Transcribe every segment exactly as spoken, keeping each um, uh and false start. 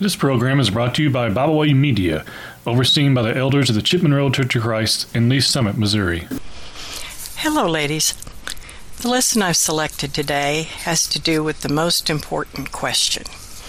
This program is brought to you by Bible Way Media, overseen by the elders of the Chipman Road Church of Christ in Lee Summit, Missouri. Hello, ladies. The lesson I've selected today has to do with the most important question.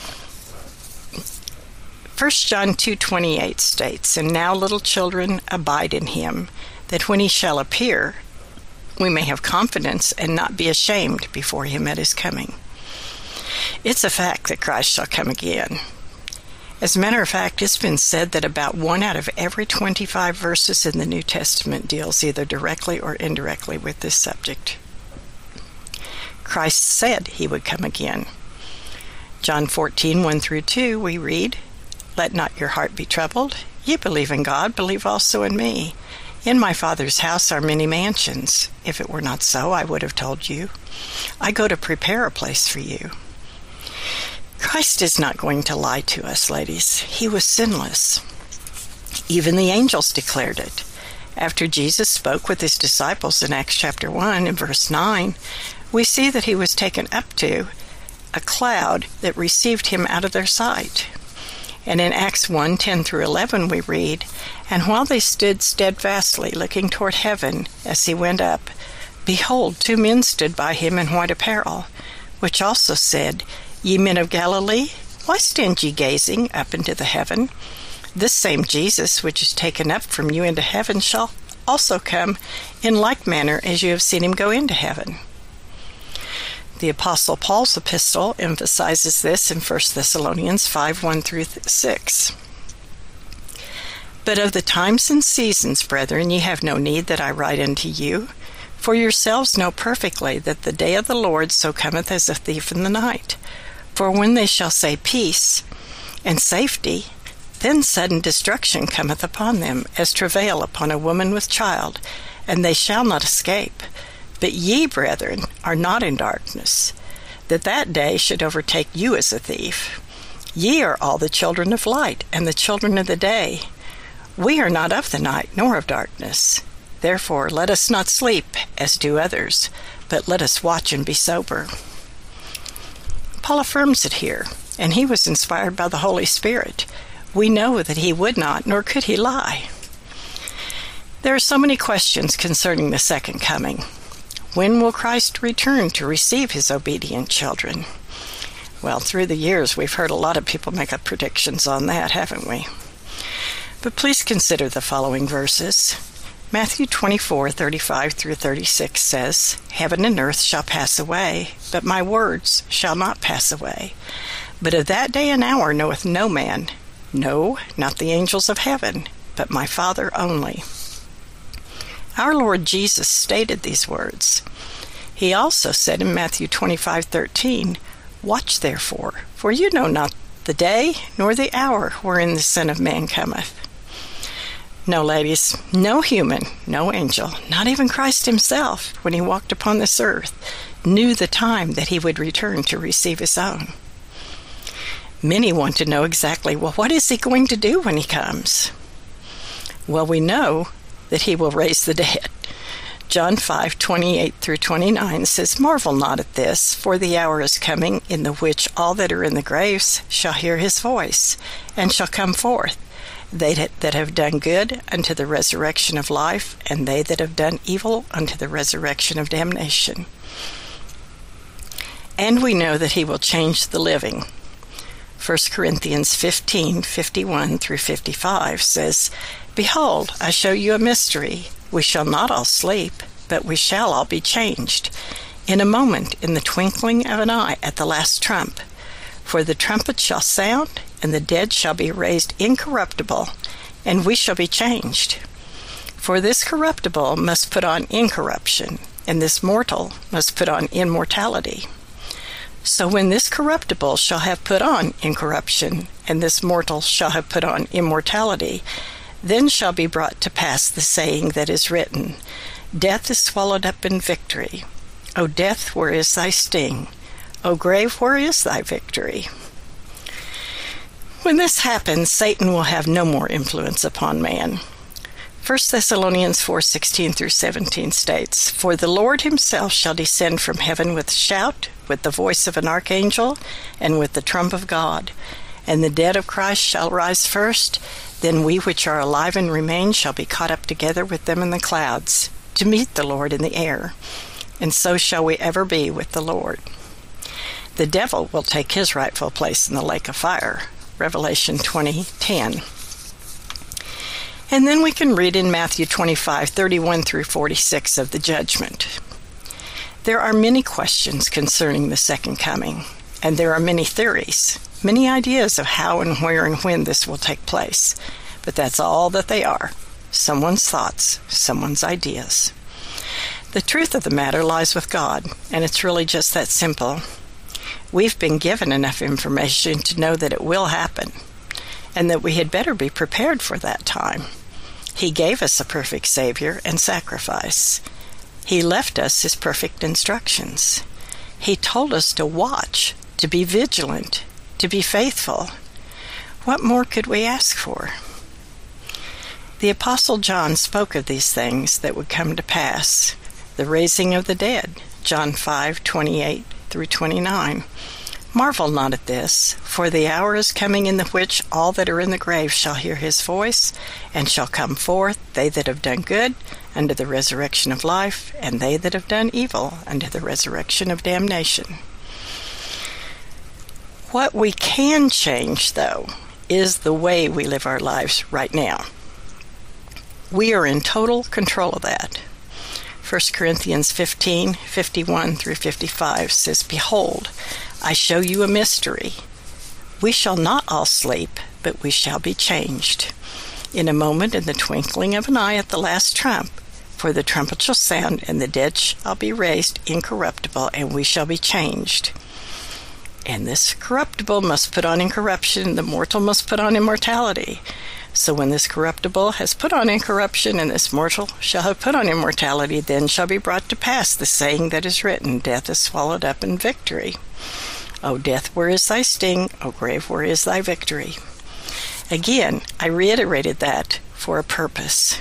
First John two twenty-eight states, "And now, little children, abide in him, that when he shall appear, we may have confidence and not be ashamed before him at his coming." It's a fact that Christ shall come again. As a matter of fact, it's been said that about one out of every twenty-five verses in the New Testament deals either directly or indirectly with this subject. Christ said he would come again. John fourteen, one through two, we read, "Let not your heart be troubled. Ye believe in God, believe also in me. In my Father's house are many mansions. If it were not so, I would have told you. I go to prepare a place for you." Christ is not going to lie to us, ladies. He was sinless. Even the angels declared it. After Jesus spoke with his disciples in Acts chapter one and verse nine, we see that he was taken up to a cloud that received him out of their sight. And in Acts one, ten through eleven we read, "And while they stood steadfastly looking toward heaven as he went up, behold, two men stood by him in white apparel, which also said, Ye men of Galilee, why stand ye gazing up into the heaven? This same Jesus, which is taken up from you into heaven, shall also come in like manner as you have seen him go into heaven." The Apostle Paul's epistle emphasizes this in First Thessalonians five, one through six. "But of the times and seasons, brethren, ye have no need that I write unto you, for yourselves know perfectly that the day of the Lord so cometh as a thief in the night. For when they shall say peace and safety, then sudden destruction cometh upon them, as travail upon a woman with child, and they shall not escape. But ye, brethren, are not in darkness, that that day should overtake you as a thief. Ye are all the children of light, and the children of the day. We are not of the night, nor of darkness. Therefore let us not sleep, as do others, but let us watch and be sober." Paul affirms it here, and he was inspired by the Holy Spirit. We know that he would not, nor could he lie. There are so many questions concerning the second coming. When will Christ return to receive his obedient children? Well, through the years, we've heard a lot of people make up predictions on that, haven't we? But please consider the following verses. Matthew twenty-four, thirty-five through thirty-six says, "Heaven and earth shall pass away, but my words shall not pass away. But of that day and hour knoweth no man, no, not the angels of heaven, but my Father only." Our Lord Jesus stated these words. He also said in Matthew twenty-five, thirteen, "Watch therefore, for you know not the day nor the hour wherein the Son of Man cometh." No, ladies, no human, no angel, not even Christ himself, when he walked upon this earth, knew the time that he would return to receive his own. Many want to know exactly, well, what is he going to do when he comes? Well, we know that he will raise the dead. John five, twenty-eight through twenty-nine says, "Marvel not at this, for the hour is coming in the which all that are in the graves shall hear his voice, and shall come forth. They that have done good unto the resurrection of life, and they that have done evil unto the resurrection of damnation." And we know that he will change the living. First Corinthians fifteen, fifty-one through fifty-five says, "Behold, I show you a mystery. We shall not all sleep, but we shall all be changed. In a moment, in the twinkling of an eye, at the last trump. For the trumpet shall sound, and the dead shall be raised incorruptible, and we shall be changed. For this corruptible must put on incorruption, and this mortal must put on immortality. So when this corruptible shall have put on incorruption, and this mortal shall have put on immortality, then shall be brought to pass the saying that is written, Death is swallowed up in victory. O death, where is thy sting? O grave, where is thy victory?" When this happens, Satan will have no more influence upon man. First Thessalonians four, sixteen through seventeen states, "For the Lord himself shall descend from heaven with a shout, with the voice of an archangel, and with the trump of God. and the dead of Christ shall rise first. Then we which are alive and remain shall be caught up together with them in the clouds, to meet the Lord in the air, and so shall we ever be with the Lord. The devil will take his rightful place in the lake of fire, Revelation twenty ten. And then we can read in Matthew twenty-five thirty-one through forty-six of the judgment. There are many questions concerning the second coming, and there are many theories, many ideas of how and where and when this will take place. But that's all that they are, someone's thoughts, someone's ideas. The truth of the matter lies with God, and it's really just that simple. We've been given enough information to know that it will happen, and that we had better be prepared for that time. He gave us a perfect Savior and sacrifice. He left us his perfect instructions. He told us to watch, to be vigilant, to be faithful. What more could we ask for? The Apostle John spoke of these things that would come to pass. The raising of the dead, John five twenty-eight through twenty-nine. Marvel not at this, for the hour is coming in the which all that are in the grave shall hear his voice, and shall come forth, they that have done good, unto the resurrection of life, and they that have done evil, unto the resurrection of damnation. What we can change, though, is the way we live our lives right now. We are in total control of that. First Corinthians fifteen fifty-one through fifty-five says, Behold, I show you a mystery. We shall not all sleep, but we shall be changed. In a moment, in the twinkling of an eye at the last trump, for the trumpet shall sound, and the dead shall be raised incorruptible, and we shall be changed. And this corruptible must put on incorruption, the mortal must put on immortality. So when this corruptible has put on incorruption, and this mortal shall have put on immortality, then shall be brought to pass the saying that is written, Death is swallowed up in victory. O death, where is thy sting? O grave, where is thy victory? Again, I reiterated that for a purpose.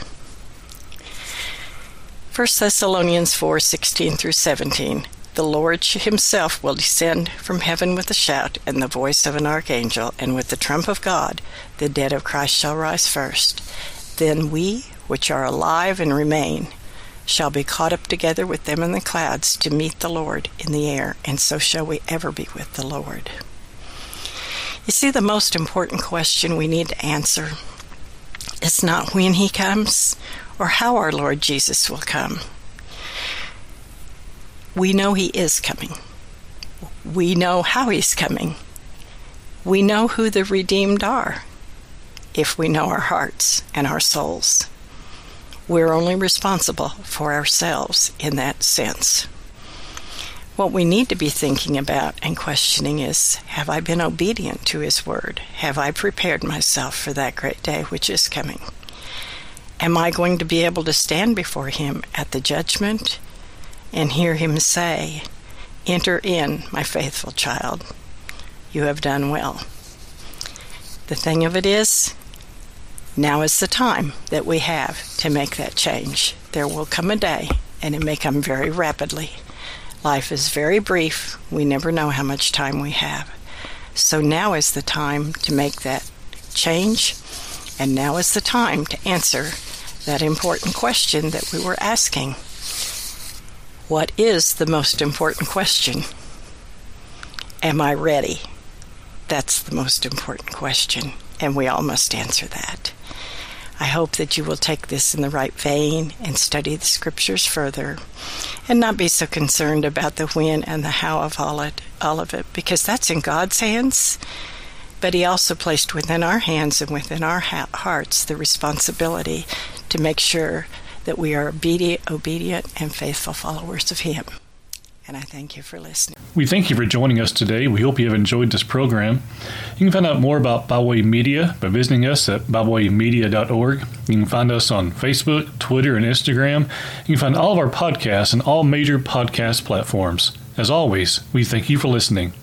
First Thessalonians four sixteen through seventeen. The Lord himself will descend from heaven with a shout, and the voice of an archangel, and with the trump of God, the dead of Christ shall rise first. Then we, which are alive and remain, shall be caught up together with them in the clouds to meet the Lord in the air, and so shall we ever be with the Lord. You see, the most important question we need to answer is not when he comes or how our Lord Jesus will come. We know he is coming. We know how he's coming. We know who the redeemed are, if we know our hearts and our souls. We're only responsible for ourselves in that sense. What we need to be thinking about and questioning is, have I been obedient to his word? Have I prepared myself for that great day which is coming? Am I going to be able to stand before him at the judgment and hear him say, Enter in, my faithful child. You have done well. The thing of it is, now is the time that we have to make that change. There will come a day, and it may come very rapidly. Life is very brief. We never know how much time we have. So now is the time to make that change, and now is the time to answer that important question that we were asking. What is the most important question? Am I ready? That's the most important question, and we all must answer that. I hope that you will take this in the right vein and study the scriptures further, and not be so concerned about the when and the how of all it, all of it, because that's in God's hands. But he also placed within our hands and within our ha- hearts the responsibility to make sure that we are obedient, obedient and faithful followers of him. And I thank you for listening. We thank you for joining us today. We hope you have enjoyed this program. You can find out more about Bible Way Media by visiting us at bible way media dot org. You can find us on Facebook, Twitter, and Instagram. You can find all of our podcasts on all major podcast platforms. As always, we thank you for listening.